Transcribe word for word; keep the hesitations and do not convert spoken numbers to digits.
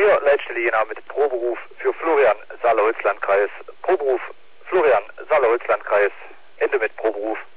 Hier Leitstelle Jena mit Proberuf für Florian, Saale-Holzlandkreis. Proberuf Florian, Saale-Holzlandkreis. Ende mit Proberuf.